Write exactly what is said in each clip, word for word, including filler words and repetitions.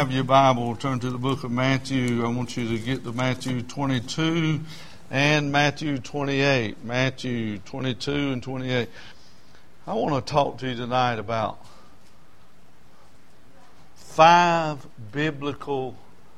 have your Bible, turn to the book of Matthew. I want you to get to Matthew twenty-two and Matthew twenty-eight. Matthew twenty-two and twenty-eight. I want to talk to you tonight about five biblical,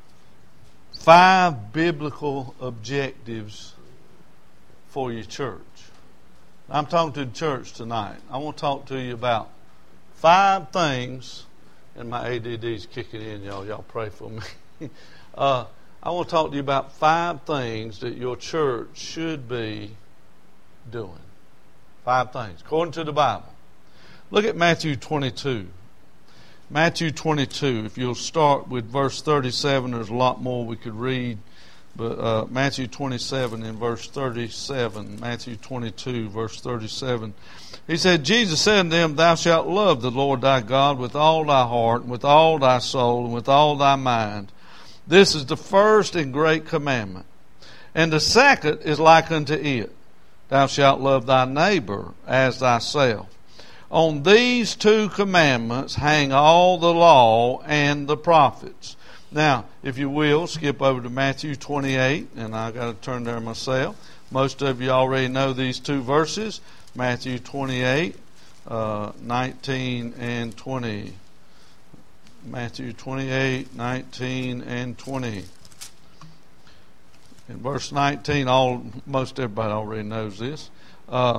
five biblical objectives for your church. I'm talking to the church tonight. I want to talk to you about five things. And my A D D's kicking in, y'all. Y'all pray for me. uh, I want to talk to you about five things that your church should be doing. Five things, according to the Bible. Look at Matthew twenty-two. Matthew twenty-two. If you'll start with verse thirty-seven, there's a lot more we could read. But uh, Matthew twenty-seven and verse thirty-seven. Matthew twenty-two, verse thirty-seven. He said, Jesus said unto them, Thou shalt love the Lord thy God with all thy heart, and with all thy soul, and with all thy mind. This is the first and great commandment. And the second is like unto it. Thou shalt love thy neighbor as thyself. On these two commandments hang all the law and the prophets. Now, if you will, skip over to Matthew twenty-eight, and I got to turn there myself. Most of you already know these two verses. Matthew twenty-eight, uh, nineteen and twenty. Matthew twenty-eight, nineteen and twenty. In verse nineteen, all most everybody already knows this. Uh,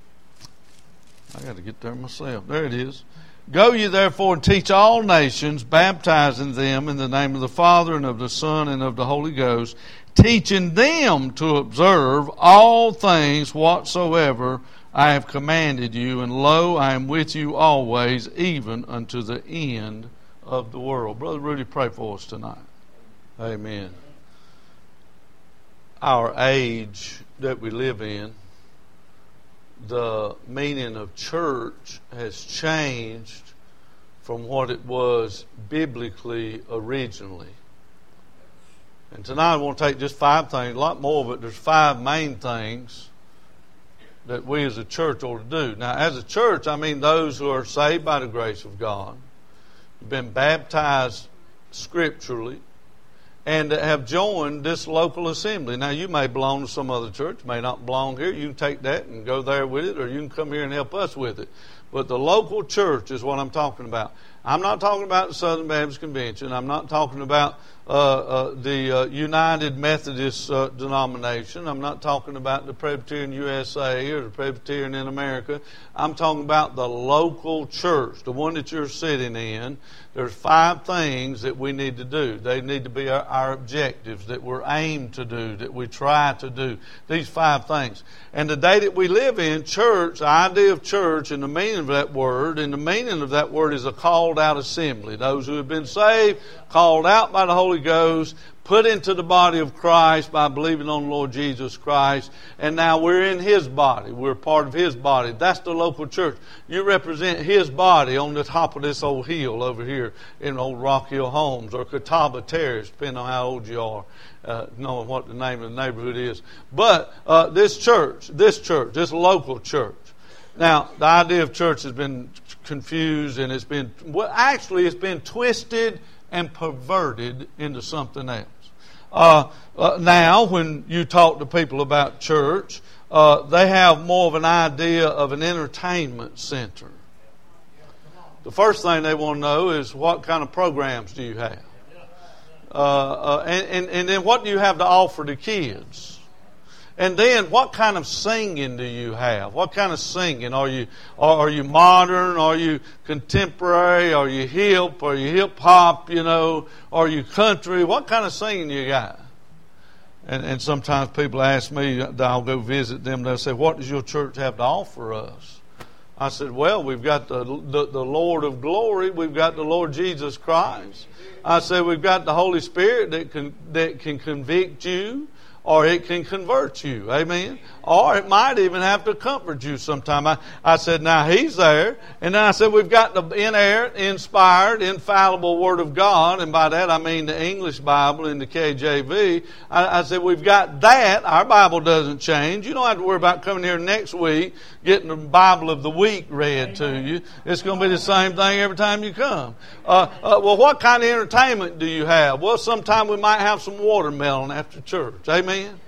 I got to get there myself. There it is. Go ye therefore and teach all nations, baptizing them in the name of the Father and of the Son and of the Holy Ghost, teaching them to observe all things whatsoever I have commanded you, and lo, I am with you always, even unto the end of the world. Brother Rudy, pray for us tonight. Amen. Our age that we live in, the meaning of church has changed from what it was biblically originally. And tonight I want to take just five things, a lot more, but there's five main things that we as a church ought to do. Now, as a church, I mean those who are saved by the grace of God, who've been baptized scripturally, and that have joined this local assembly. Now, you may belong to some other church, may not belong here. You can take that and go there with it, or you can come here and help us with it. But the local church is what I'm talking about. I'm not talking about the Southern Baptist Convention. I'm not talking about uh, uh, the uh, United Methodist uh, denomination. I'm not talking about the Presbyterian U S A or the Presbyterian in America. I'm talking about the local church, the one that you're sitting in. There's five things that we need to do. They need to be our, our objectives that we're aimed to do, that we try to do. These five things. And the day that we live in, church, the idea of church and the meaning of that word, and the meaning of that word is a called out assembly. Those who have been saved, called out by the Holy Ghost, put into the body of Christ by believing on the Lord Jesus Christ, and now we're in His body. We're part of His body. That's the local church. You represent His body on the top of this old hill over here in Old Rock Hill Homes or Catawba Terrace, depending on how old you are, uh, knowing what the name of the neighborhood is. But uh, this church, this church, this local church. Now, the idea of church has been confused, and it's been, well, actually it's been twisted and perverted into something else. Uh, uh, now, when you talk to people about church, uh, they have more of an idea of an entertainment center. The first thing they want to know is what kind of programs do you have? Uh, uh, and, and, and then what do you have to offer to kids? And then, what kind of singing do you have? What kind of singing? Are you are you modern? Are you contemporary? Are you hip? Are you hip hop? You know? Are you country? What kind of singing you got? And, and sometimes people ask me, I'll go visit them, they'll say, what does your church have to offer us? I said, well, we've got the, the, the Lord of glory. We've got the Lord Jesus Christ. I said, we've got the Holy Spirit that can, that can convict you or it can convert you. Amen? Or it might even have to comfort you sometime. I, I said, now he's there. And then I said, we've got the inerrant, inspired, infallible Word of God. And by that I mean the English Bible and the K J V. I, I said, we've got that. Our Bible doesn't change. You don't have to worry about coming here next week getting the Bible of the week read to you. It's going to be the same thing every time you come. Uh, uh, well, what kind of entertainment do you have? Well, sometime we might have some watermelon after church. Amen?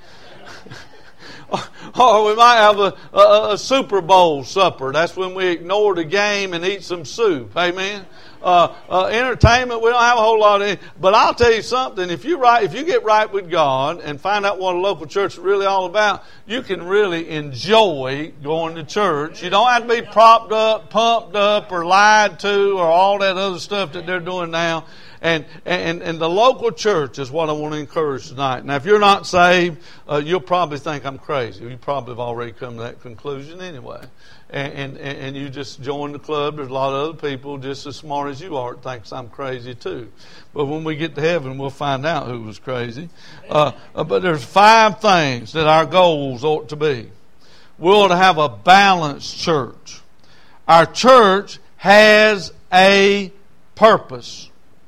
Or we might have a, a, a Super Bowl supper. That's when we ignore the game and eat some soup. Amen? Uh, uh, entertainment, we don't have a whole lot of it. But I'll tell you something. If you right, if you get right with God and find out what a local church is really all about, you can really enjoy going to church. You don't have to be propped up, pumped up, or lied to, or all that other stuff that they're doing now. And, and and the local church is what I want to encourage tonight. Now, if you're not saved, uh, you'll probably think I'm crazy. You probably have already come to that conclusion anyway. And, and and you just join the club. There's a lot of other people just as smart as you are that thinks I'm crazy too. But when we get to heaven, we'll find out who was crazy. Uh, but there's five things that our goals ought to be. We ought to have a balanced church. Our church has a purpose.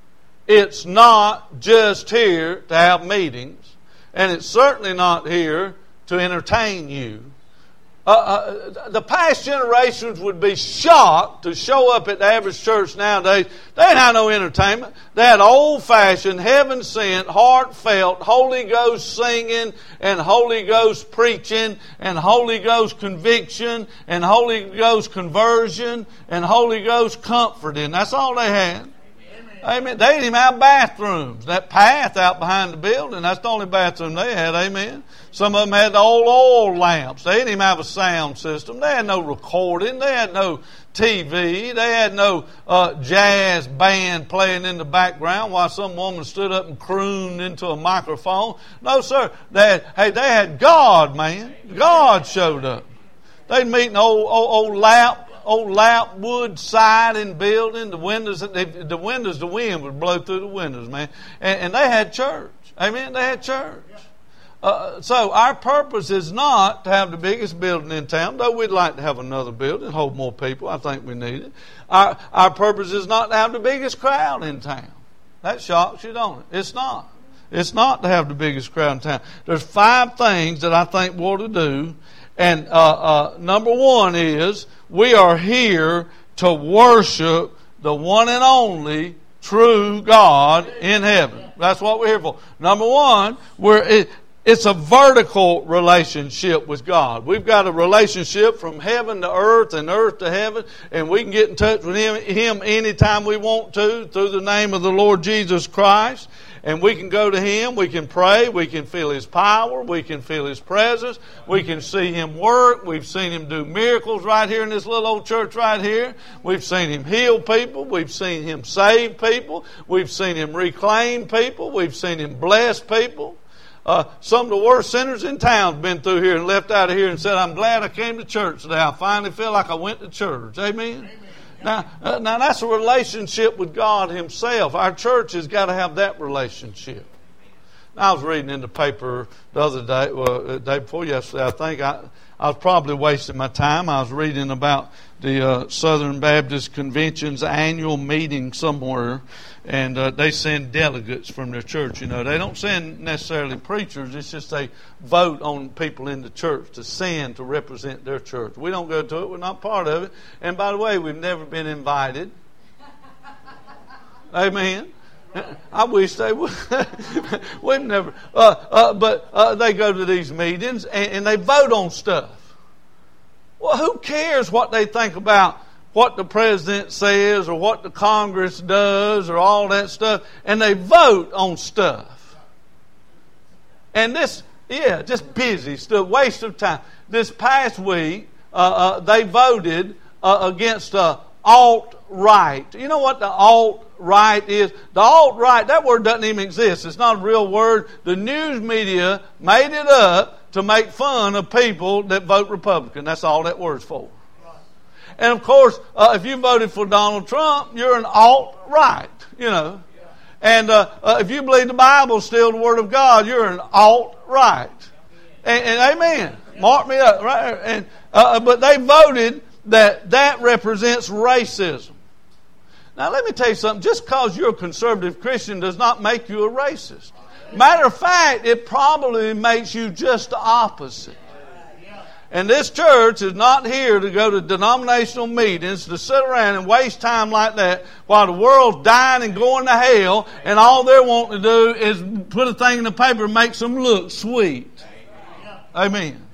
It's not just here to have meetings, and it's certainly not here to entertain you. Uh, uh, the past generations would be shocked to show up at the average church nowadays. They didn't have no entertainment. They had old-fashioned, heaven-sent, heartfelt, Holy Ghost singing and Holy Ghost preaching and Holy Ghost conviction and Holy Ghost conversion and Holy Ghost comforting. That's all they had. Amen. They didn't even have bathrooms. That path out behind the building, that's the only bathroom they had. Amen. Some of them had the old oil lamps. They didn't even have a sound system. They had no recording. They had no T V. They had no uh, jazz band playing in the background while some woman stood up and crooned into a microphone. No, sir. They had, hey, they had God, man. God showed up. They'd meet in old, old, old lap. Old lap wood siding building, the windows, they, the windows, the wind would blow through the windows, man. And, and they had church. Amen. They had church. Uh, so our purpose is not to have the biggest building in town, though we'd like to have another building, hold more people. I think we need it. Our, our purpose is not to have the biggest crowd in town. That shocks you, don't it? It's not. It's not to have the biggest crowd in town. There's five things that I think we ought to do. And uh, uh, number one is we are here to worship the one and only true God in heaven. That's what we're here for. Number one, we're it, it's a vertical relationship with God. We've got a relationship from heaven to earth and earth to heaven, and we can get in touch with Him, him anytime we want to through the name of the Lord Jesus Christ. And we can go to Him, we can pray, we can feel His power, we can feel His presence, we can see Him work. We've seen Him do miracles right here in this little old church right here. We've seen Him heal people, we've seen Him save people, we've seen Him reclaim people, we've seen Him bless people. Uh, some of the worst sinners in town have been through here and left out of here and said, I'm glad I came to church today. I finally feel like I went to church. Amen? Amen. Now, uh, now that's a relationship with God Himself. Our church has got to have that relationship. Now, I was reading in the paper the other day, well, the day before yesterday, I think. I, I was probably wasting my time. I was reading about the uh, Southern Baptist Convention's annual meeting somewhere, and uh, they send delegates from their church. You know, they don't send necessarily preachers. It's just they vote on people in the church to send to represent their church. We don't go to it. We're not part of it. And by the way, we've never been invited. Amen. I wish they would. We've never. Uh, uh, but uh, they go to these meetings and, and they vote on stuff. Well, who cares what they think about what the president says or what the Congress does or all that stuff? And they vote on stuff. And this, yeah, just busy stuff, waste of time. This past week, uh, uh, they voted uh, against uh, alt-right. You know what the alt-right is? The alt-right, that word doesn't even exist. It's not a real word. The news media made it up to make fun of people that vote Republican. That's all that word's for. And of course, uh, if you voted for Donald Trump, you're an alt-right, you know. And uh, uh, if you believe the Bible is still the Word of God, you're an alt-right. And, and amen. Mark me up. Right? And uh, But they voted that that represents racism. Now let me tell you something. Just because you're a conservative Christian does not make you a racist. Matter of fact, it probably makes you just the opposite. And this church is not here to go to denominational meetings to sit around and waste time like that while the world's dying and going to hell, and all they're wanting to do is put a thing in the paper and make them look sweet. Amen.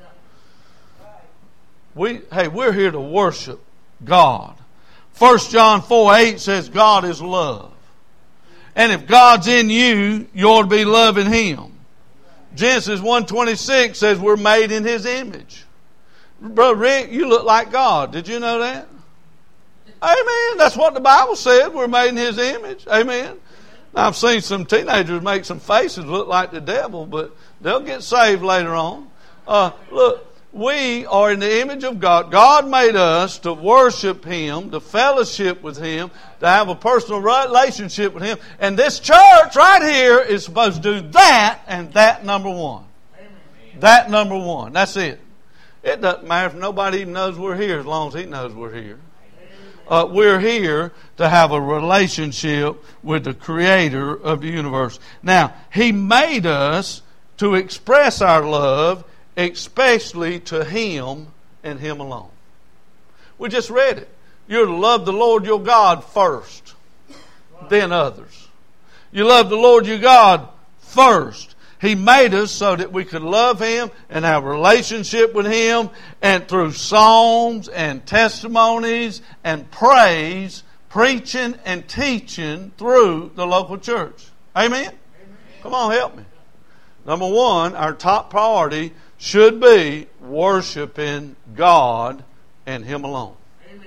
We, hey, we're here to worship God. First John four eight says God is love. And if God's in you, you ought to be loving Him. Genesis one twenty-six says we're made in His image. Brother Rick, you look like God. Did you know that? Amen. That's what the Bible said. We're made in His image. Amen. Now, I've seen some teenagers make some faces look like the devil, but they'll get saved later on. Uh, look, we are in the image of God. God made us to worship Him, to fellowship with Him, to have a personal relationship with Him. And this church right here is supposed to do that and that number one. Amen. That number one. That's it. It doesn't matter if nobody even knows we're here as long as He knows we're here. Uh, we're here to have a relationship with the Creator of the universe. Now, He made us to express our love, especially to Him and Him alone. We just read it. You're to love the Lord your God first, then others. You love the Lord your God first. He made us so that we could love Him and have a relationship with Him, and through songs and testimonies and praise, preaching and teaching through the local church. Amen? Amen. Come on, help me. Number one, our top priority should be worshiping God and Him alone. Amen.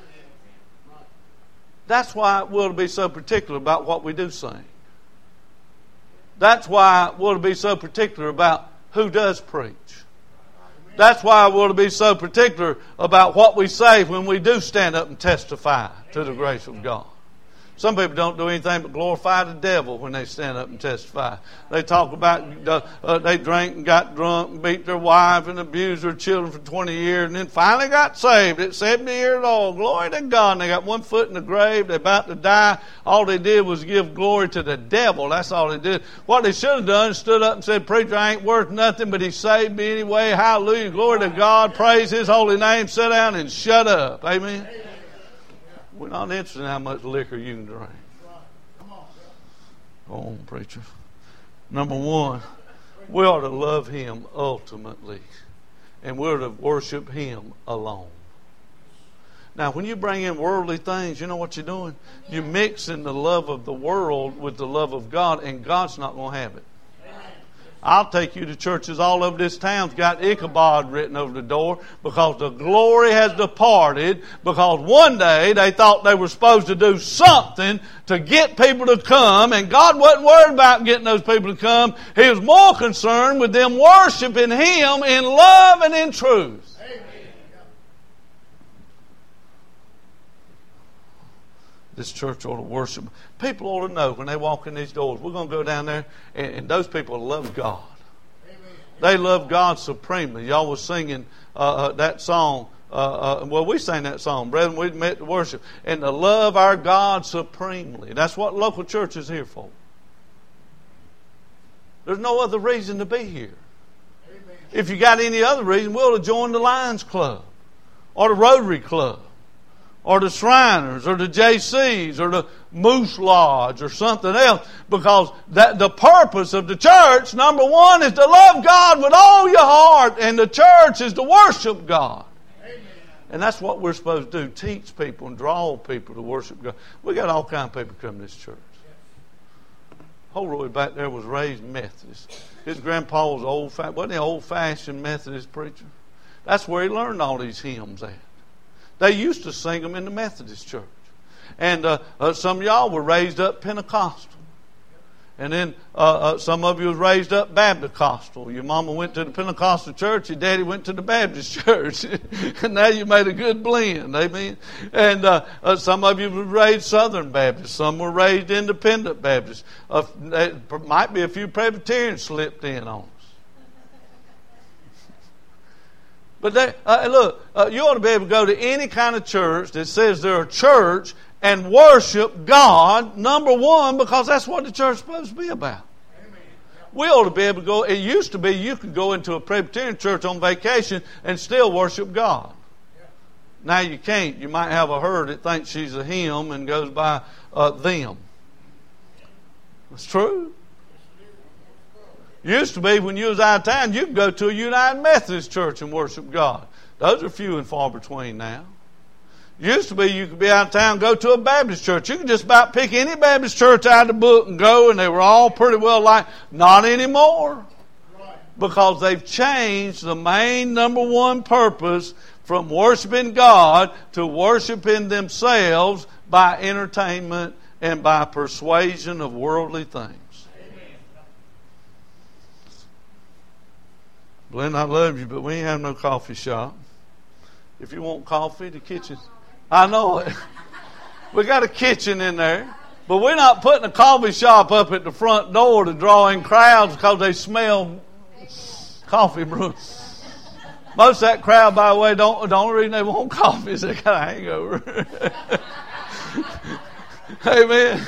That's why we'll be so particular about what we do sing. That's why we'll be so particular about who does preach. That's why we'll be so particular about what we say when we do stand up and testify to the grace of God. Some people don't do anything but glorify the devil when they stand up and testify. They talk about uh, uh, they drank and got drunk and beat their wife and abused their children for twenty years and then finally got saved at seventy years old. Glory to God. And they got one foot in the grave. They're about to die. All they did was give glory to the devil. That's all they did. What they should have done is stood up and said, preacher, I ain't worth nothing, but He saved me anyway. Hallelujah. Glory to God. Praise His holy name. Sit down and shut up. Amen. We're not interested in how much liquor you can drink. Go on, preacher. Number one, we ought to love Him ultimately. And we're to worship Him alone. Now, when you bring in worldly things, you know what you're doing? You're mixing the love of the world with the love of God, and God's not going to have it. I'll take you to churches all over this town's got Ichabod written over the door because the glory has departed, because one day they thought they were supposed to do something to get people to come, and God wasn't worried about getting those people to come. He was more concerned with them worshiping Him in love and in truth. Amen. This church ought to worship. People ought to know when they walk in these doors, we're going to go down there, and, and those people love God. Amen. They love God supremely. Y'all was singing uh, uh, that song. Uh, uh, well, we sang that song, brethren. We met to worship. And to love our God supremely. That's what local church is here for. There's no other reason to be here. Amen. If you got any other reason, we'll have joined the Lions Club or the Rotary Club, or the Shriners, or the J Cs, or the Moose Lodge, or something else. Because that the purpose of the church, number one, is to love God with all your heart. And the church is to worship God. Amen. And that's what we're supposed to do. Teach people and draw people to worship God. We got all kinds of people come to this church. Holroyd back there was raised Methodist. His grandpa was old, wasn't he an old-fashioned Methodist preacher? That's where he learned all these hymns at. They used to sing them in the Methodist church. And uh, uh, some of y'all were raised up Pentecostal. And then uh, uh, some of you was raised up Baptist-costal. Your mama went to the Pentecostal church. Your daddy went to the Baptist church. And now you made a good blend. Amen. And uh, uh, some of you were raised Southern Baptist. Some were raised Independent Baptist. Uh, there might be a few Presbyterians slipped in on us. But they, uh, look, uh, you ought to be able to go to any kind of church that says they're a church and worship God, number one, because that's what the church is supposed to be about. Amen. We ought to be able to go. It used to be you could go into a Presbyterian church on vacation and still worship God. Yeah. Now you can't. You might have a herd that thinks she's a him and goes by uh, them. That's true. Used to be when you was out of town, you could go to a United Methodist church and worship God. Those are few and far between now. Used to be you could be out of town, go to a Baptist church. You could just about pick any Baptist church out of the book and go, and they were all pretty well like. Not anymore. Because they've changed the main number one purpose from worshiping God to worshiping themselves by entertainment and by persuasion of worldly things. Glenn, I love you, but we ain't have no coffee shop. If you want coffee, the kitchen. I know it. We got a kitchen in there. But we're not putting a coffee shop up at the front door to draw in crowds because they smell coffee brew. Most of that crowd, by the way, don't, the only reason they want coffee is they got a hangover. Amen.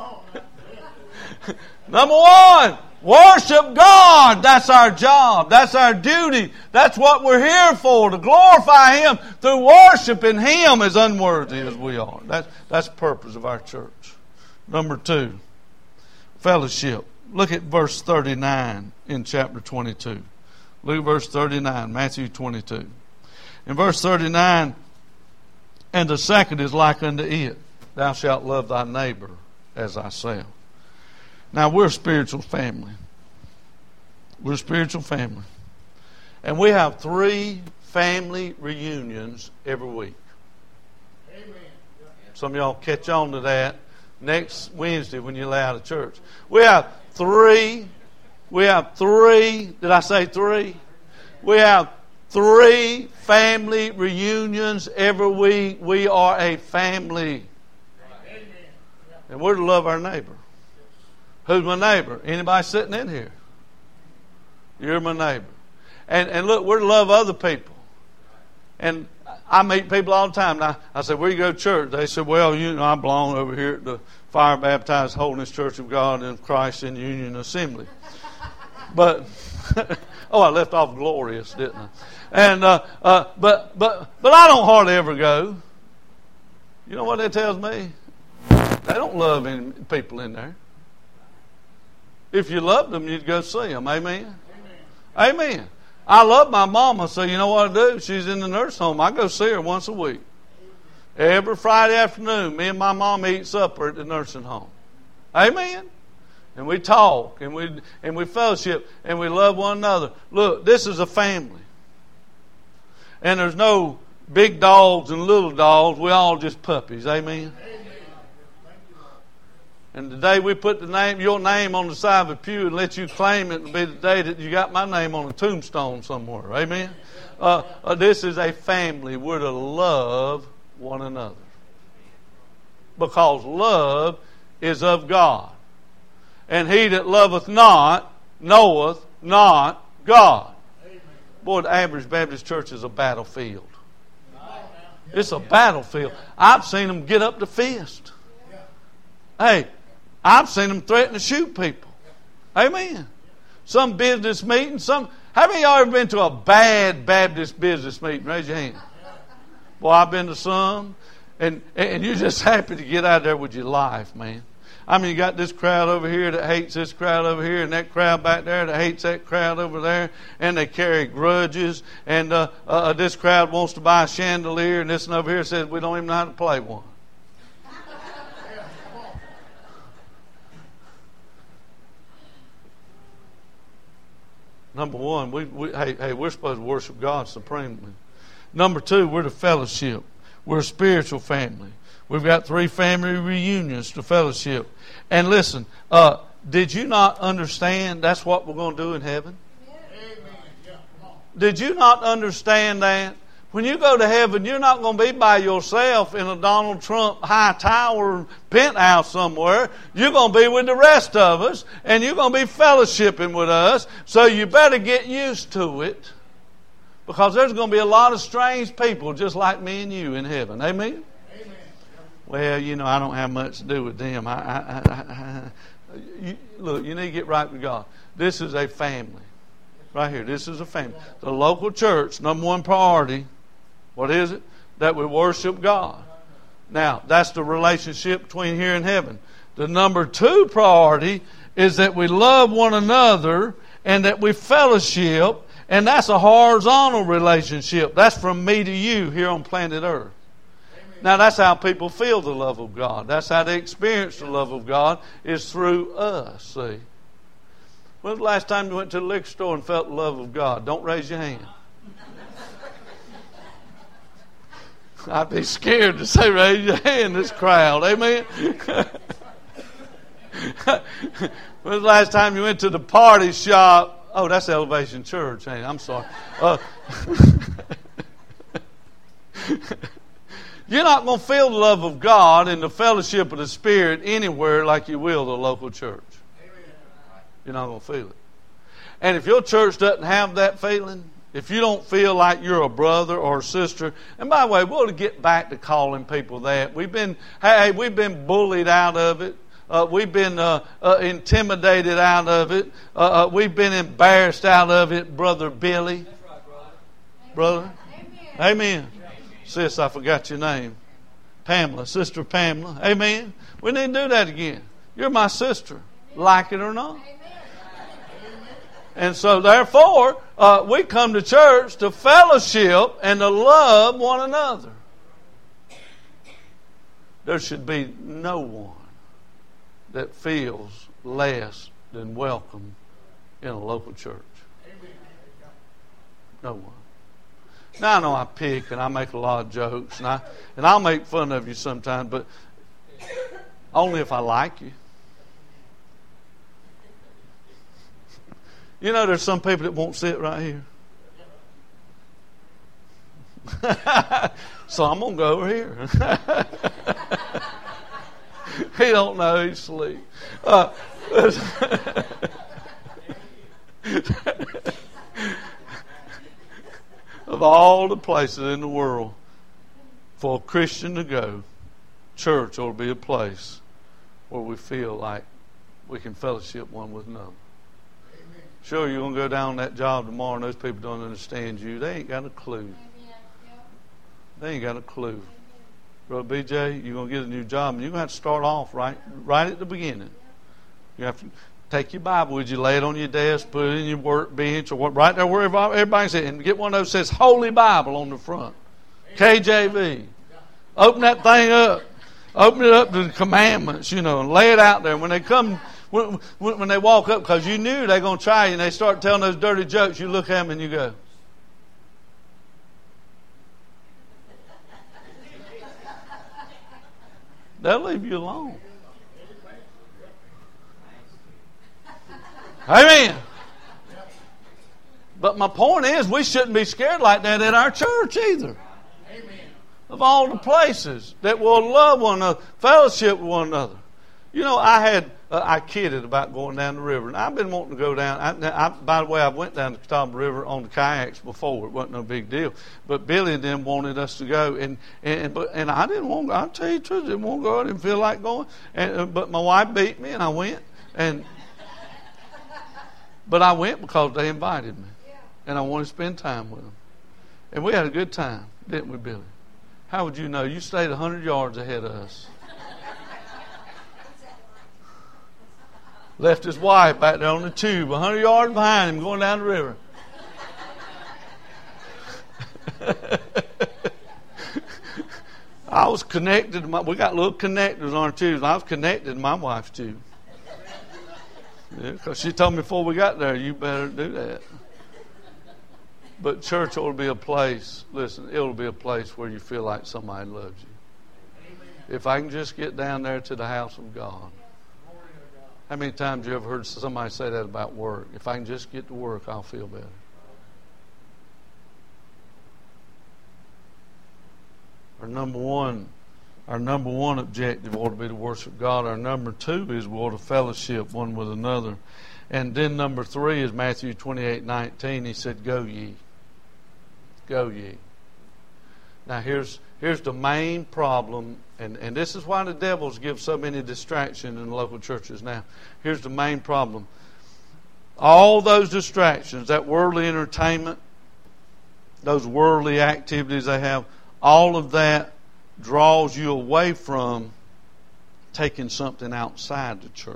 Number one. Worship God. That's our job. That's our duty. That's what we're here for, to glorify Him through worshiping Him as unworthy as we are. That's, that's the purpose of our church. Number two, fellowship. Look at verse thirty-nine in chapter twenty-two. Look at verse thirty-nine, Matthew twenty-two. In verse thirty-nine, and the second is like unto it, thou shalt love thy neighbor as thyself. Now, we're a spiritual family. We're a spiritual family. And we have three family reunions every week. Amen. Some of y'all catch on to that next Wednesday when you lay out of church. We have three. We have three. Did I say three? We have three family reunions every week. We are a family. Amen. And we're to love our neighbor. Who's my neighbor? Anybody sitting in here? You're my neighbor. And and look, we're to love other people. And I meet people all the time. Now, I said, where you go to church? They said, well, you know, I belong over here at the Fire Baptized Holiness Church of God in Christ in Union Assembly. But, oh, I left off glorious, didn't I? And, uh, uh, but, but, but I don't hardly ever go. You know what that tells me? They don't love any people in there. If you loved them, you'd go see them. Amen? Amen. Amen. I love my mama, so you know what I do? She's in the nurse home. I go see her once a week. Every Friday afternoon, me and my mom eat supper at the nursing home. Amen? And we talk, and we and we fellowship, and we love one another. Look, this is a family. And there's no big dogs and little dogs. We're all just puppies. Amen? Amen. And the day we put the name, your name on the side of a pew and let you claim it will be the day that you got my name on a tombstone somewhere. Amen? Uh, uh, this is a family. We're to love one another. Because love is of God. And he that loveth not, knoweth not God. Boy, the average Baptist church is a battlefield. It's a battlefield. I've seen them get up to fist. Hey, I've seen them threaten to shoot people. Amen. Some business meeting. Some. How many of y'all ever been to a bad Baptist business meeting? Raise your hand. Boy, I've been to some. And, and you're just happy to get out there with your life, man. I mean, you got this crowd over here that hates this crowd over here, and that crowd back there that hates that crowd over there, and they carry grudges. And uh, uh, this crowd wants to buy a chandelier, and this one over here says we don't even know how to play one. Number one, we, we hey, hey, we're supposed to worship God supremely. Number two, we're the fellowship. We're a spiritual family. We've got three family reunions to fellowship. And listen, uh, Did you not understand that's what we're going to do in heaven? Did you not understand that? When you go to heaven, you're not going to be by yourself in a Donald Trump high tower penthouse somewhere. You're going to be with the rest of us, and you're going to be fellowshipping with us. So you better get used to it, because there's going to be a lot of strange people just like me and you in heaven. Amen? Amen. Well, you know, I don't have much to do with them. I, I, I, I, you, look, you need to get right with God. This is a family. Right here. This is a family. The local church, number one priority, what is it? That we worship God. Now, that's the relationship between here and heaven. The number two priority is that we love one another and that we fellowship, and that's a horizontal relationship. That's from me to you here on planet Earth. Now, that's how people feel the love of God. That's how they experience the love of God, is through us, see. When was the last time you went to the liquor store and felt the love of God? Don't raise your hand. I'd be scared to say raise your hand in this crowd. Amen? When was the last time you went to the party shop? Oh, that's Elevation Church, ain't it? I'm sorry. Uh, you're not going to feel the love of God and the fellowship of the Spirit anywhere like you will the local church. You're not going to feel it. And if your church doesn't have that feeling, if you don't feel like you're a brother or a sister, and by the way, we'll get back to calling people that. We've been, hey, we've been bullied out of it. Uh, we've been uh, uh, intimidated out of it. Uh, uh, we've been embarrassed out of it, Brother Billy. That's right, brother. Brother? Amen. Amen. Sis, I forgot your name. Pamela, Sister Pamela. Amen. We need to do that again. You're my sister, like it or not. And so, therefore, uh, we come to church to fellowship and to love one another. There should be no one that feels less than welcome in a local church. No one. Now, I know I pick and I make a lot of jokes, and, I, and I'll make fun of you sometimes, but only if I like you. You know, there's some people that won't sit right here. So I'm going to go over here. He don't know, he's asleep. Uh, of all the places in the world for a Christian to go, church ought to be a place where we feel like we can fellowship one with another. Sure, you're going to go down that job tomorrow and those people don't understand you. They ain't got a clue. They ain't got a clue. Brother B J, you're going to get a new job and you're going to have to start off right right at the beginning. You have to take your Bible with you, lay it on your desk, put it in your workbench or what, right there wherever everybody's at, and get one of those that says Holy Bible on the front. K J V. Open that thing up. Open it up to the commandments, you know, and lay it out there. When they come... When, when they walk up, because you knew they're going to try you, and they start telling those dirty jokes, you look at them and you go. They'll leave you alone. Amen. But my point is, we shouldn't be scared like that at our church either. Of all the places that will love one another, fellowship with one another. You know, I had... Uh, I kidded about going down the river. And I've been wanting to go down. I, I, by the way, I went down the Catawba River on the kayaks before. It wasn't no big deal. But Billy and them wanted us to go. And and but and I didn't want to. I'll tell you the truth. I didn't want to go. I didn't feel like going. And, uh, but my wife beat me and I went. And But I went because they invited me. And I wanted to spend time with them. And we had a good time, didn't we, Billy? How would you know? You stayed one hundred yards ahead of us. Left his wife back there on the tube, one hundred yards behind him, going down the river. I was connected to my, we got little connectors on our tubes. I was connected to my wife's tube. Yeah, because she told me before we got there, you better do that. But church ought to be a place, listen, it will be a place where you feel like somebody loves you. If I can just get down there to the house of God. How many times you ever heard somebody say that about work? If I can just get to work, I'll feel better. Our number one, our number one objective ought to be to worship God. Our number two is we ought to fellowship one with another. And then number three is Matthew twenty-eight nineteen. He said, "Go ye, go ye." Now here's here's the main problem, and, and this is why the devils give so many distractions in the local churches now. Here's the main problem. All those distractions, that worldly entertainment, those worldly activities they have, all of that draws you away from taking something outside the church.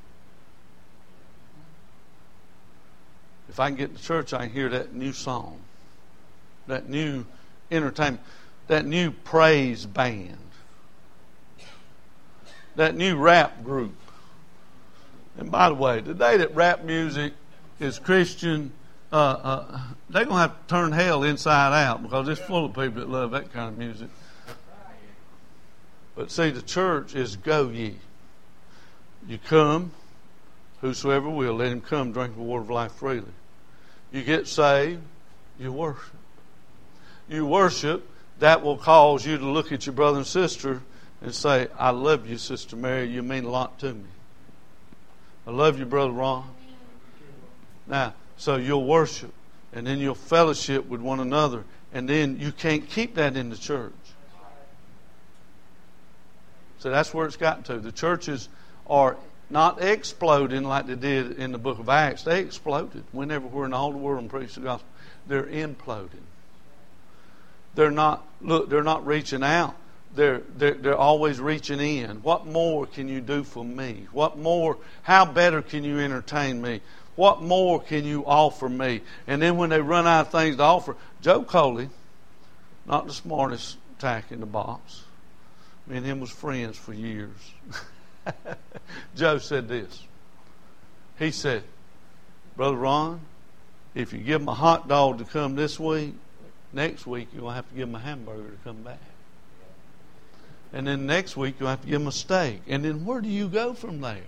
If I can get to church, I can hear that new song, that new entertainment, that new praise band, that new rap group. And by the way, the day that rap music is Christian, uh, uh, they're going to have to turn hell inside out, because it's full of people that love that kind of music. But see, the church is go ye. You come, whosoever will, let him come, drink the water of life freely. You get saved, you worship. You worship, that will cause you to look at your brother and sister and say, "I love you, Sister Mary. You mean a lot to me. I love you, Brother Ron." Now, so you'll worship, and then you'll fellowship with one another, and then you can't keep that in the church. So that's where it's gotten to. The churches are not exploding like they did in the book of Acts. They exploded. Whenever we're in all the world and preach the gospel, they're imploding. They're not, look, they're not reaching out. They're, they're, they're always reaching in. What more can you do for me? What more, how better can you entertain me? What more can you offer me? And then when they run out of things to offer, Joe Coley, not the smartest tack in the box. Me and him was friends for years. Joe said this. He said, "Brother Ron, if you give him a hot dog to come this week, next week you're going to have to give him a hamburger to come back. And then next week you'll have to give him a steak. And then where do you go from there?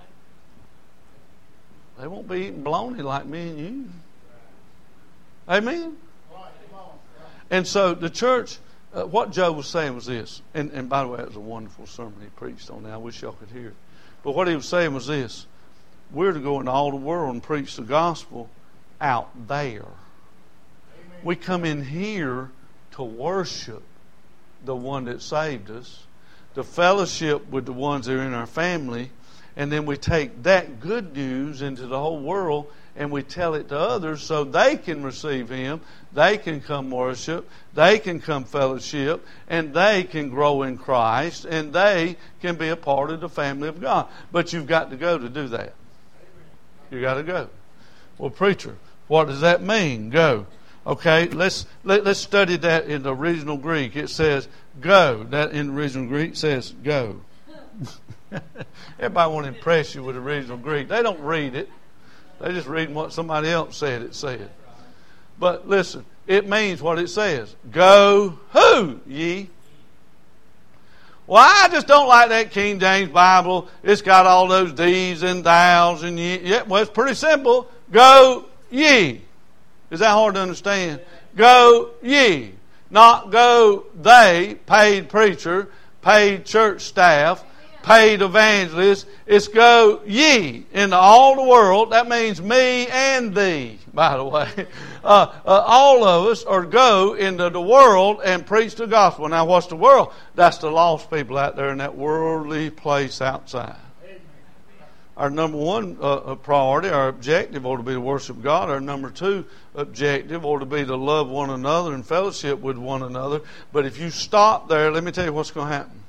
They won't be eating bologna like me and you." Amen? And so the church, uh, what Joe was saying was this. And, and by the way, it was a wonderful sermon he preached on that. I wish y'all could hear it. But what he was saying was this. We're to go into all the world and preach the gospel out there. Amen. We come in here to worship the one that saved us, to fellowship with the ones that are in our family, and then we take that good news into the whole world and we tell it to others so they can receive Him, they can come worship, they can come fellowship, and they can grow in Christ, and they can be a part of the family of God. But you've got to go to do that. You got to go. Well, preacher, what does that mean? Go. Okay, let's let, let's study that in the original Greek. It says go. That in the original Greek says go. Everybody want to impress you with the original Greek. They don't read it. They just read what somebody else said it said. But listen, it means what it says. Go who, ye? Well, I just don't like that King James Bible. It's got all those these and thous and ye. Yeah, well, it's pretty simple. Go ye. Is that hard to understand? Go ye. Not go they, paid preacher, paid church staff, paid evangelists. It's go ye into all the world. That means me and thee, by the way. Uh, uh, all of us are go into the world and preach the gospel. Now, what's the world? That's the lost people out there in that worldly place outside. Our number one uh, priority, our objective ought to be to worship God. Our number two objective ought to be to love one another and fellowship with one another. But if you stop there, let me tell you what's going to happen.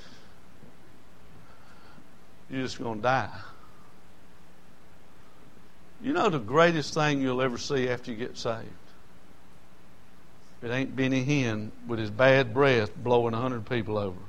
You're just going to die. You know the greatest thing you'll ever see after you get saved? It ain't Benny Hinn with his bad breath blowing a hundred people over.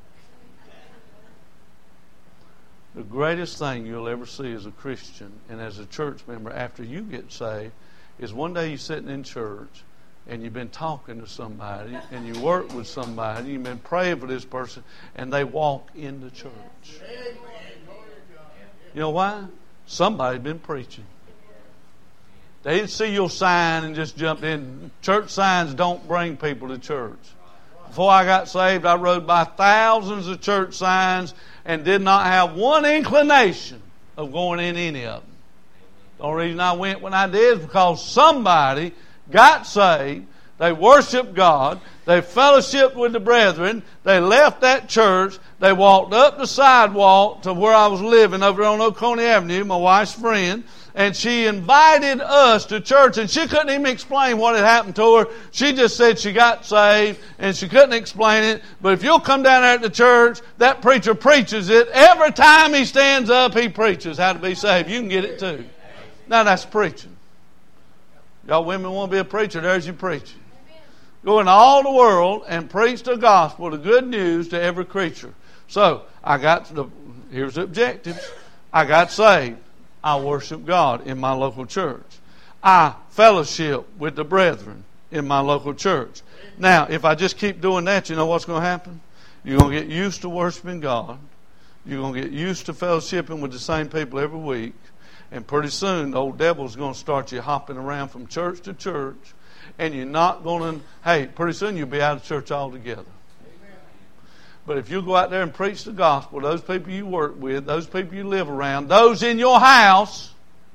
The greatest thing you'll ever see as a Christian and as a church member after you get saved is one day you're sitting in church and you've been talking to somebody and you work with somebody, you've been praying for this person, and they walk in the church. You know why? Somebody's been preaching. They didn't see your sign and just jumped in. Church signs don't bring people to church. Before I got saved, I rode by thousands of church signs and did not have one inclination of going in any of them. The only reason I went when I did is because somebody got saved, they worshiped God, they fellowshiped with the brethren, they left that church, they walked up the sidewalk to where I was living over on Oconee Avenue, my wife's friend, and she invited us to church, and she couldn't even explain what had happened to her. She just said she got saved, and she couldn't explain it. But if you'll come down there at the church, that preacher preaches it. Every time he stands up, he preaches how to be saved. You can get it too. Now that's preaching. Y'all women want to be a preacher, there's your preaching. Go into all the world and preach the gospel, the good news to every creature. So, I got the, here's the objectives. I got saved. I worship God in my local church. I fellowship with the brethren in my local church. Now, if I just keep doing that, you know what's going to happen? You're going to get used to worshiping God. You're going to get used to fellowshipping with the same people every week. And pretty soon, the old devil's going to start you hopping around from church to church. And you're not going to, hey, pretty soon you'll be out of church altogether. But if you go out there and preach the gospel, those people you work with, those people you live around, those in your house,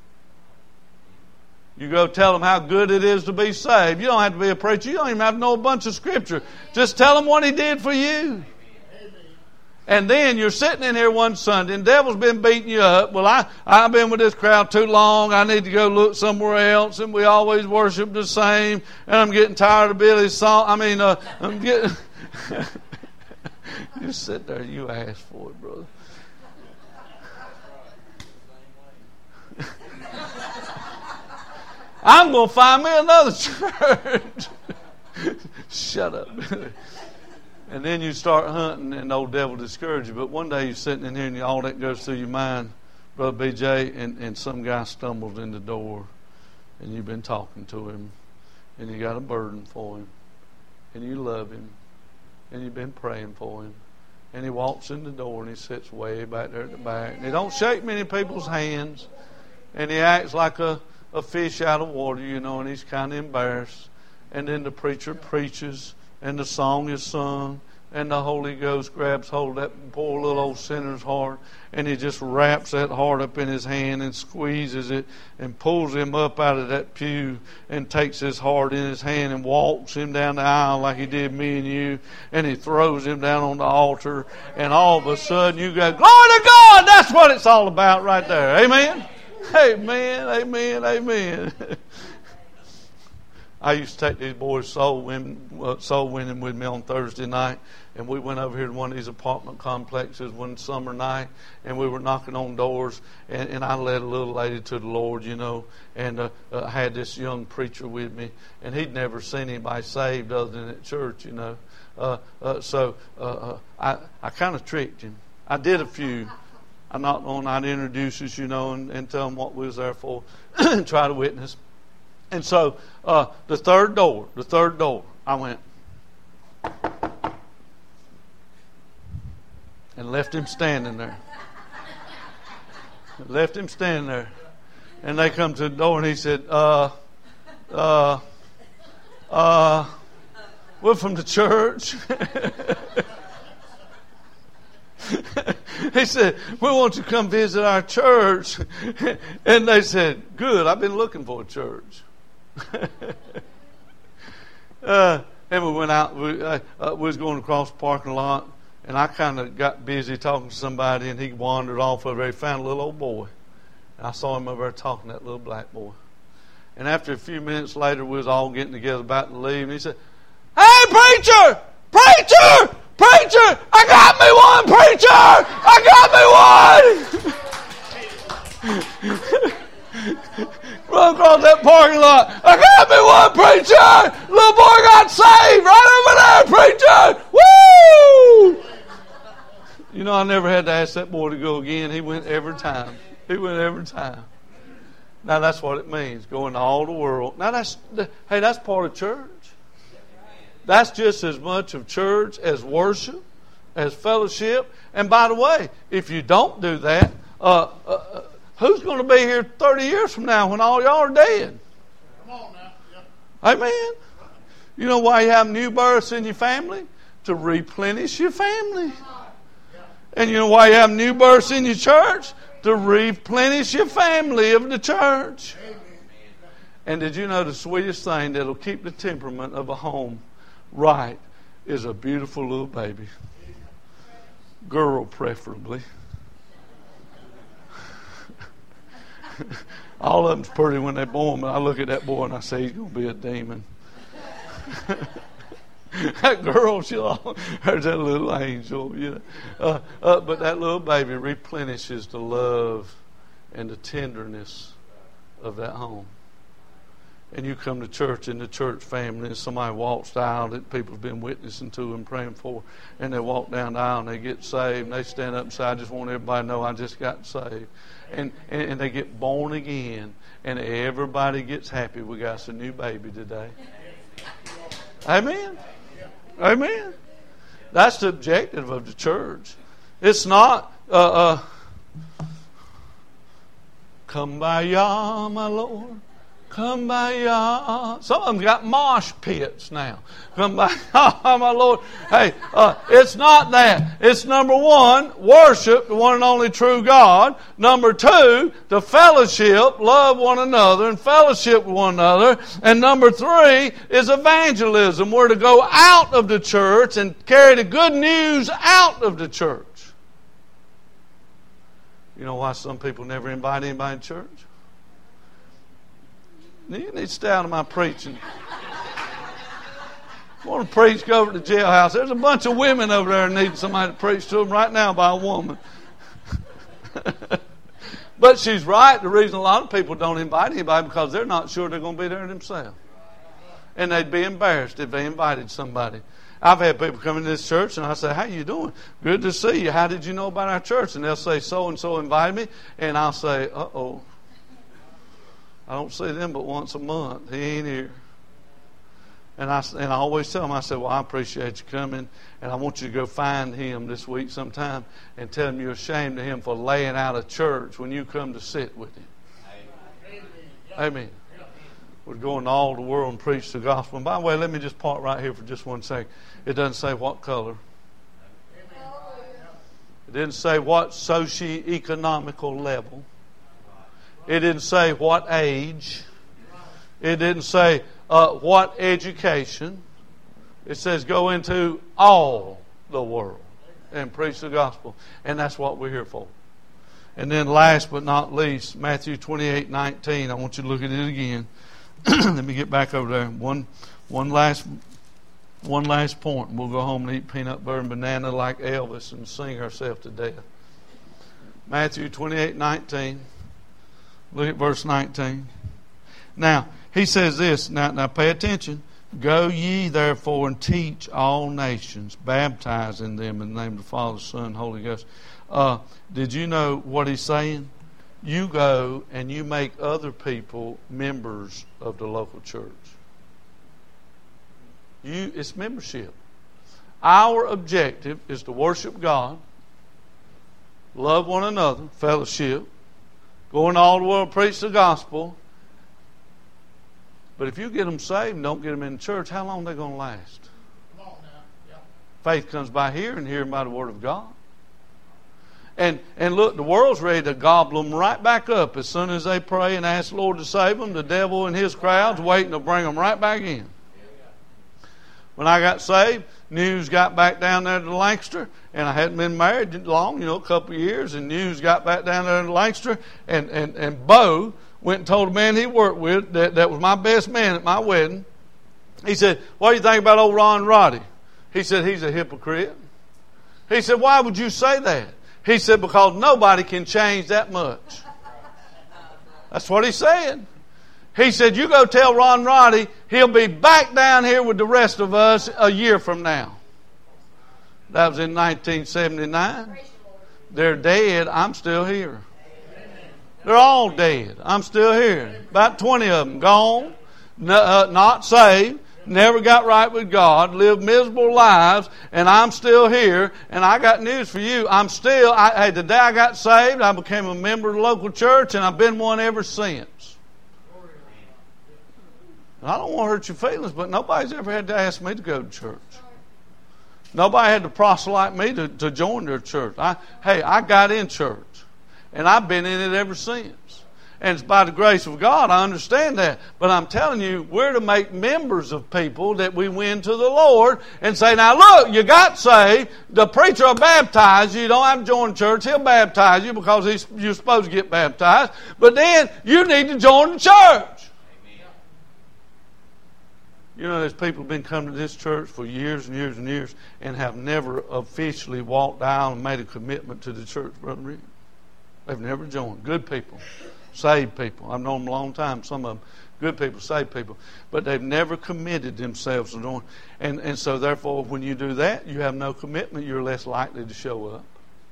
you go tell them how good it is to be saved. You don't have to be a preacher. You don't even have to know a bunch of scripture. Just tell them what He did for you. And then you're sitting in here one Sunday and the devil's been beating you up. Well, I, I've been with this crowd too long. I need to go look somewhere else. And we always worship the same. And I'm getting tired of Billy's song. I mean, uh, I'm getting... You sit there, you ask for it, brother. I'm going to find me another church. Shut up. And then you start hunting and the old devil discourages you. But one day you're sitting in here and all that goes through your mind, Brother B J, and, and some guy stumbles in the door and you've been talking to him and you got a burden for him and you love him. And you've been praying for him. And he walks in the door and he sits way back there at the back. And he don't shake many people's hands. And he acts like a, a fish out of water, you know, and he's kind of embarrassed. And then the preacher preaches and the song is sung. And the Holy Ghost grabs hold of that poor little old sinner's heart. And he just wraps that heart up in his hand and squeezes it and pulls him up out of that pew and takes his heart in his hand and walks him down the aisle like he did me and you. And he throws him down on the altar. And all of a sudden you go, glory to God! That's what it's all about right there. Amen? Amen, amen, amen. I used to take these boys soul winning, uh, soul winning with me on Thursday night, and we went over here to one of these apartment complexes one summer night, and we were knocking on doors, and, and I led a little lady to the Lord, you know, and uh, uh, had this young preacher with me, and he'd never seen anybody saved other than at church, you know. Uh, uh, so uh, uh, I, I kind of tricked him. I did a few. I knocked on, I'd introduce us, you know, and, and tell them what we was there for, and try to witness. And so, uh, the third door, the third door, I went and left him standing there. Left him standing there. And they come to the door and he said, uh, uh, uh, we're from the church. He said, we want you to come visit our church. And they said, good, I've been looking for a church. uh, and we went out. We, uh, uh, we was going across the parking lot, and I kind of got busy talking to somebody, and he wandered off over there. He found a little old boy, and I saw him over there talking to that little black boy. And after a few minutes later, we was all getting together about to leave, and he said, "Hey, preacher, preacher, preacher! I got me one, preacher! I got me one!" Run across that parking lot. I got me one, preacher. Little boy got saved right over there, preacher. Woo! You know, I never had to ask that boy to go again. He went every time. He went every time. Now that's what it means, going to all the world. Now that's, hey, that's part of church. That's just as much of church as worship, as fellowship. And by the way, if you don't do that, uh, uh, who's going to be here thirty years from now when all y'all are dead? Come on now. Yep. Amen. You know why you have new births in your family? To replenish your family. And you know why you have new births in your church? To replenish your family of the church. And did you know the sweetest thing that'll keep the temperament of a home right is a beautiful little baby? Girl, preferably. All of them's pretty when they're born, but I look at that boy and I say, he's going to be a demon. That girl, she'll, there's that little angel, you know. Uh, uh, but that little baby replenishes the love and the tenderness of that home. And you come to church in the church family and somebody walks the aisle that people have been witnessing to and praying for, and they walk down the aisle and they get saved and they stand up and say, I just want everybody to know I just got saved. And, and, and they get born again and everybody gets happy. We got a new baby today. Amen. Amen. That's the objective of the church. It's not uh, uh, come by ya, my Lord. Come by ya. Some of them got mosh pits now. Come by ya, my Lord. Hey, uh, it's not that. It's number one, worship the one and only true God. Number two, the fellowship, love one another and fellowship with one another. And number three is evangelism. We're to go out of the church and carry the good news out of the church. You know why some people never invite anybody to church? You need to stay out of my preaching. I want to preach, go over to the jailhouse. There's a bunch of women over there needing somebody to preach to them right now by a woman. But she's right. The reason a lot of people don't invite anybody because they're not sure they're going to be there themselves. And they'd be embarrassed if they invited somebody. I've had people come into this church and I say, how you doing? Good to see you. How did you know about our church? And they'll say, so-and-so invited me. And I'll say, uh-oh. I don't see them but once a month. He ain't here. And I, and I always tell them, I say, well, I appreciate you coming, and I want you to go find him this week sometime and tell him you're ashamed of him for laying out a church when you come to sit with him. Amen. Amen. We're going to all the world and preach the gospel. And by the way, let me just park right here for just one second. It doesn't say what color. It didn't say what socio-economical level. It didn't say what age. It didn't say uh, what education. It says go into all the world and preach the gospel. And that's what we're here for. And then last but not least, Matthew twenty-eight nineteen. I want you to look at it again. Let me get back over there. One, one last, one last point. We'll go home and eat peanut butter and banana like Elvis and sing ourselves to death. Matthew twenty-eight nineteen. Look at verse nineteen. Now, he says this. Now, now pay attention. Go ye therefore and teach all nations, baptizing them in the name of the Father, Son, and Holy Ghost. Uh, did you know what he's saying? You go and you make other people members of the local church. You, it's membership. Our objective is to worship God, love one another, fellowship, go into all the world, preach the gospel. But if you get them saved and don't get them in the church, how long are they going to last? Come on now. Yeah. Faith comes by hearing, and hearing by the word of God. And and look, the world's ready to gobble them right back up as soon as they pray and ask the Lord to save them. The devil and his crowd's waiting to bring them right back in. When I got saved, news got back down there to Lancaster, and I hadn't been married long, you know, a couple of years, and news got back down there to Lancaster, and, and, and Bo went and told a man he worked with that, that was my best man at my wedding. He said, what do you think about old Ron Roddy? He said, he's a hypocrite. He said, why would you say that? He said, because nobody can change that much. That's what he said. He said, you go tell Ron Roddy he'll be back down here with the rest of us a year from now. That was in nineteen seventy-nine. They're dead. I'm still here. They're all dead. I'm still here. About twenty of them gone, n- uh, not saved, never got right with God, lived miserable lives, and I'm still here. And I got news for you. I'm still, I, hey, the day I got saved, I became a member of the local church, and I've been one ever since. And I don't want to hurt your feelings, but nobody's ever had to ask me to go to church. Nobody had to proselyte me to, to join their church. I, hey, I got in church, and I've been in it ever since. And it's by the grace of God, I understand that. But I'm telling you, we're to make members of people that we win to the Lord and say, now look, you got saved. The preacher will baptize you. You don't have to join church. He'll baptize you because he's, you're supposed to get baptized. But then you need to join the church. You know, there's people who've been coming to this church for years and years and years and have never officially walked down and made a commitment to the church, Brother Rick. They've never joined. Good people. Saved people. I've known them a long time. Some of them good people, saved people. But they've never committed themselves to doing. And, and so therefore, when you do that, you have no commitment. You're less likely to show up.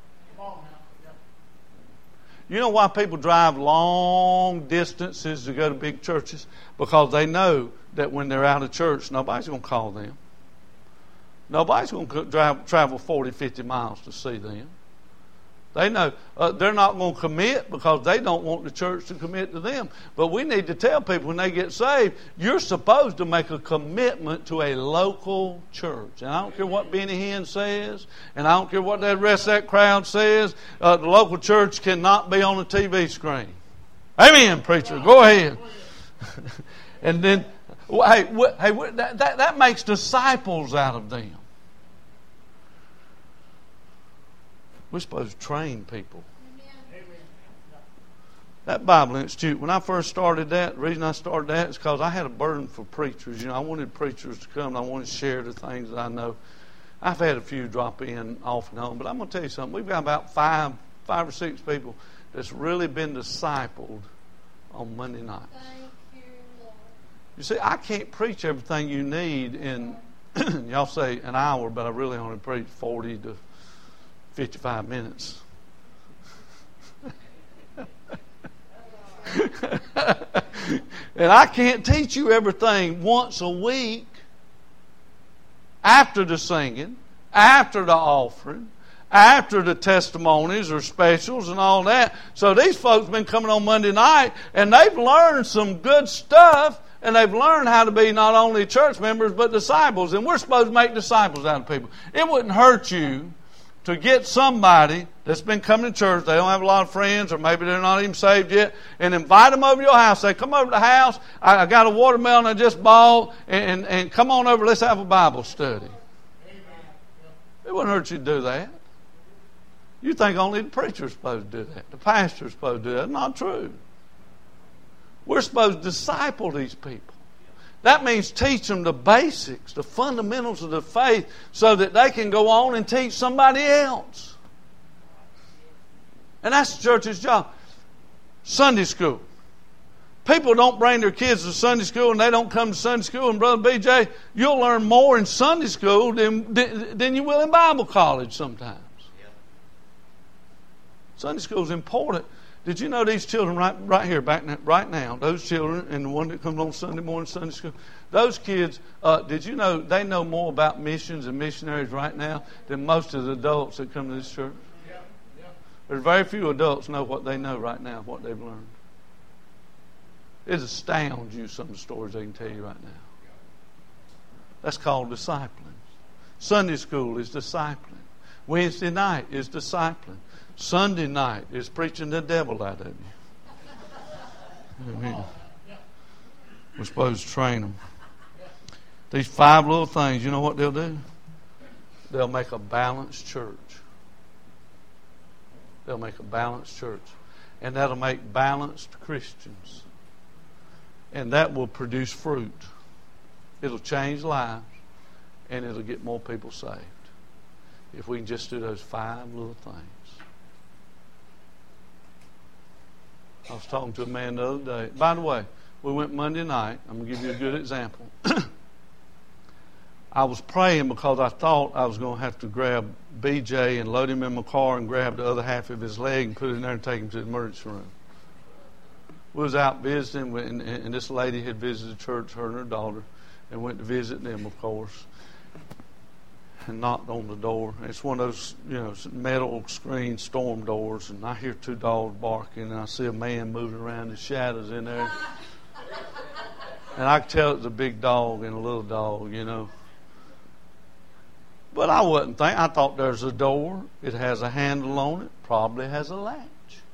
You know why people drive long distances to go to big churches? Because they know that when they're out of church, nobody's going to call them. Nobody's going to drive, travel forty, fifty miles to see them. They know uh, they're not going to commit because they don't want the church to commit to them. But we need to tell people when they get saved, you're supposed to make a commitment to a local church. And I don't care what Benny Hinn says, and I don't care what that rest of that crowd says. Uh, the local church cannot be on a T V screen. Amen, preacher. Go ahead. And then, hey, hey, that, that, that makes disciples out of them. We're supposed to train people. Amen. That Bible Institute, when I first started that, the reason I started that is because I had a burden for preachers. You know, I wanted preachers to come and I wanted to share the things that I know. I've had a few drop in off and on, but I'm going to tell you something. We've got about five, five or six people that's really been discipled on Monday nights. You, you see, I can't preach everything you need in, y'all say an hour, but I really only preach forty to fifty-five minutes. And I can't teach you everything once a week after the singing, after the offering, after the testimonies or specials and all that. So these folks have been coming on Monday night and they've learned some good stuff, and they've learned how to be not only church members but disciples. And we're supposed to make disciples out of people. It wouldn't hurt you to get somebody that's been coming to church, they don't have a lot of friends, or maybe they're not even saved yet, and invite them over to your house. Say, come over to the house, I, I got a watermelon I just bought, and, and, and come on over, let's have a Bible study. Amen. It wouldn't hurt you to do that. You think only the preacher's supposed to do that. The pastor's supposed to do that. That's not true. We're supposed to disciple these people. That means teach them the basics, the fundamentals of the faith, so that they can go on and teach somebody else. And that's the church's job. Sunday school. People don't bring their kids to Sunday school and they don't come to Sunday school. And Brother B J, you'll learn more in Sunday school than, than you will in Bible college sometimes. Sunday school is important. Did you know these children right right here, back now, right now, those children and the one that comes on Sunday morning Sunday school, those kids, uh, did you know they know more about missions and missionaries right now than most of the adults that come to this church? Yeah. Yeah. There's very few adults know what they know right now, what they've learned. It astounds you some of the stories they can tell you right now. That's called discipling. Sunday school is discipling. Wednesday night is discipling. Sunday night is preaching the devil out of you. Amen. We're supposed to train them. These five little things, you know what they'll do? They'll make a balanced church. They'll make a balanced church. And that'll make balanced Christians. And that will produce fruit. It'll change lives. And it'll get more people saved. If we can just do those five little things. I was talking to a man the other day. By the way, we went Monday night. I'm going to give you a good example. I was praying because I thought I was going to have to grab B J and load him in my car and grab the other half of his leg and put it in there and take him to the emergency room. We was out visiting, and, and this lady had visited church, her and her daughter. and went to visit them, of course, and knocked on the door. It's one of those, you know, metal screen storm doors, and I hear two dogs barking, and I see a man moving around in shadows in there. And I can tell it's a big dog and a little dog, you know. But I wasn't thinking. I thought there's a door. It has a handle on it. Probably has a latch.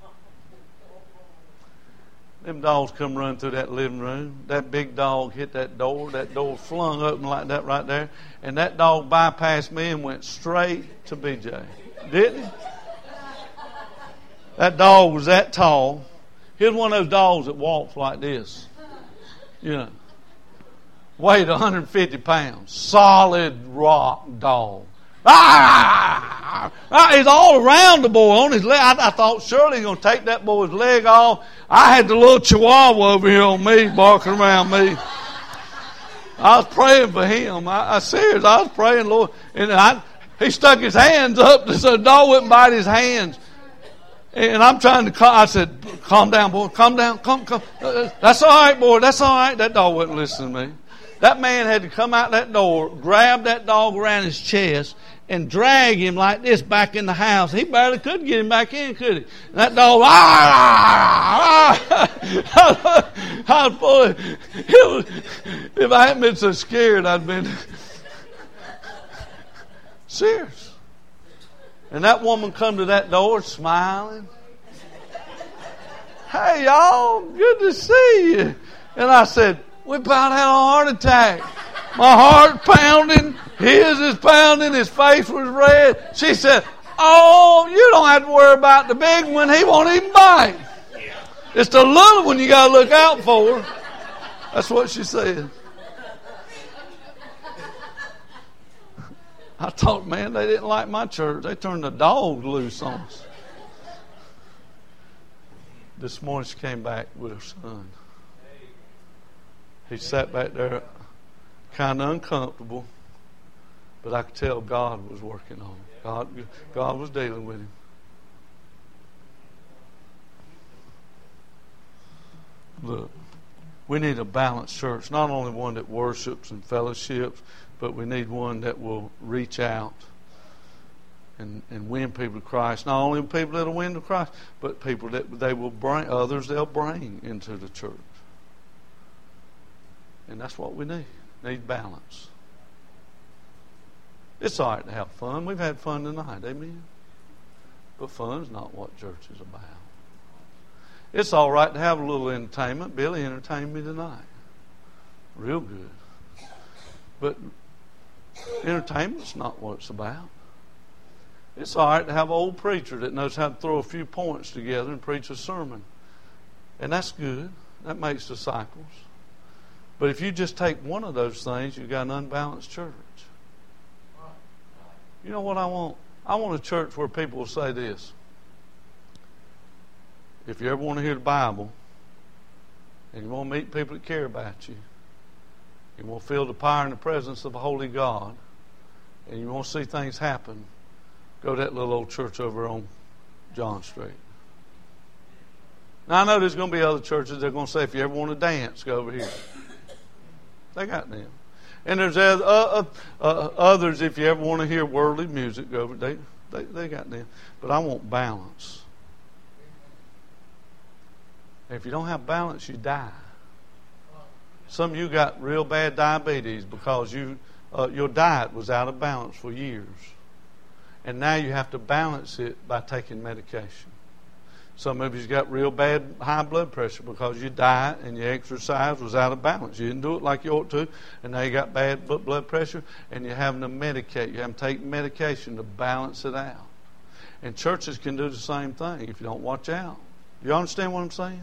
Them dogs come running through that living room. That big dog hit that door. That door flung open like that right there. And that dog bypassed me and went straight to B J. Didn't he? That dog was that tall. He was one of those dogs that walks like this. You know. Weighed one hundred fifty pounds. Solid rock dog. Ah! He's all around the boy on his leg. I, I thought surely he's going to take that boy's leg off. I had the little chihuahua over here on me, barking around me. I was praying for him. I, I serious. I was praying, Lord. And I, he stuck his hands up so the dog wouldn't bite his hands. And I'm trying to calm. I said, calm down, boy. Calm down. Calm, calm. Uh, that's all right, boy. That's all right. That dog wouldn't listen to me. That man had to come out that door, grab that dog around his chest, and drag him like this back in the house. He barely could get him back in, could he? And that dog, ah, ah, ah, boy, it was, if I hadn't been so scared, I'd been serious. And that woman come to that door smiling. Hey, y'all, good to see you. And I said, we about had a heart attack. My heart pounding. His is pounding. His face was red. She said, oh, you don't have to worry about the big one. He won't even bite. It's the little one you got to look out for. That's what she said. I thought, man, they didn't like my church. They turned the dogs loose on us. This morning she came back with her son. He sat back there kind of uncomfortable, but I could tell God was working on him. God, God was dealing with him. Look, we need a balanced church, not only one that worships and fellowships, but we need one that will reach out and, and win people to Christ. Not only people that will win to Christ, but people that they will bring, others they'll bring into the church. And that's what we need. Need balance. It's all right to have fun. We've had fun tonight. Amen. But fun's not what church is about. It's all right to have a little entertainment. Billy entertained me tonight. Real good. But entertainment's not what it's about. It's all right to have an old preacher that knows how to throw a few points together and preach a sermon. And that's good. That makes disciples. But if you just take one of those things, you've got an unbalanced church. You know what I want? I want a church where people will say this. If you ever want to hear the Bible, and you want to meet people that care about you, you want to feel the power and the presence of a holy God, and you want to see things happen, go to that little old church over on John Street. Now, I know there's going to be other churches that are going to say, if you ever want to dance, go over here. They got them. And there's uh, uh, uh, others, if you ever want to hear worldly music, go over. They, they, they got them. But I want balance. If you don't have balance, you die. Some of you got real bad diabetes because you uh, your diet was out of balance for years. And now you have to balance it by taking medication. Some of you's got real bad high blood pressure because your diet and your exercise was out of balance. You didn't do it like you ought to, and now you got bad blood pressure, and you're having to medicate. You have to take medication to balance it out. And churches can do the same thing if you don't watch out. Do you understand what I'm saying?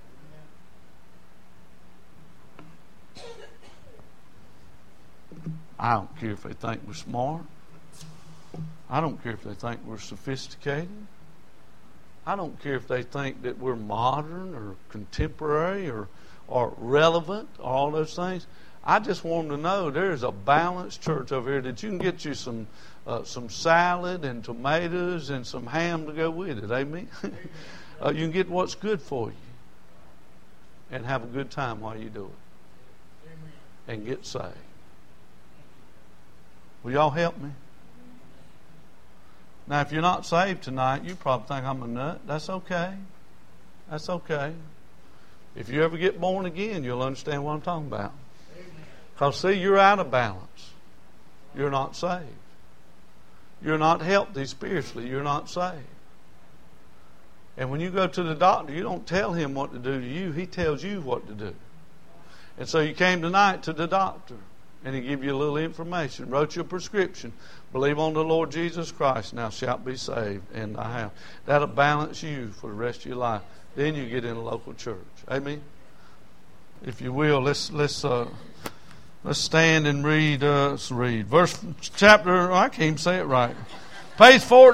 I don't care if they think we're smart. I don't care if they think we're sophisticated. I don't care if they think that we're modern or contemporary or, or relevant, all those things. I just want them to know there's a balanced church over here that you can get you some uh, some salad and tomatoes and some ham to go with it. Amen? uh, you can get what's good for you and have a good time while you do it. and get saved. Will y'all help me? Now, if you're not saved tonight, you probably think I'm a nut. That's okay. That's okay. If you ever get born again, you'll understand what I'm talking about. Because, see, you're out of balance. You're not saved. You're not healthy spiritually. You're not saved. And when you go to the doctor, you don't tell him what to do to you. He tells you what to do. And so you came tonight to the doctor, and he gave you a little information, wrote you a prescription. Believe on the Lord Jesus Christ, now shalt be saved. And I have. That'll balance you for the rest of your life. Then you get in a local church. Amen? If you will, let's let's uh, let's stand and read. Uh, let's read verse chapter. I can't even say it right. Page four.